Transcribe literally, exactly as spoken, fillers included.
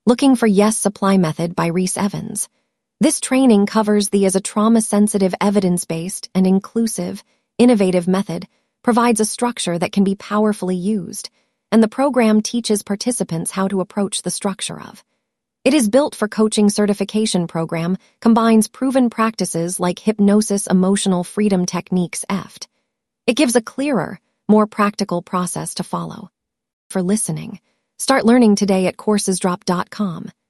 Looking for Yes Supply Method by Reese Evans. This training covers the as a trauma-sensitive, evidence-based, and inclusive, innovative method, provides a structure that can be powerfully used, and the program teaches participants how to approach the structure of. It is built for coaching certification program, combines proven practices like hypnosis, emotional freedom techniques, E F T. It gives a clearer, more practical process to follow. For listening, start learning today at coursesdrop dot com.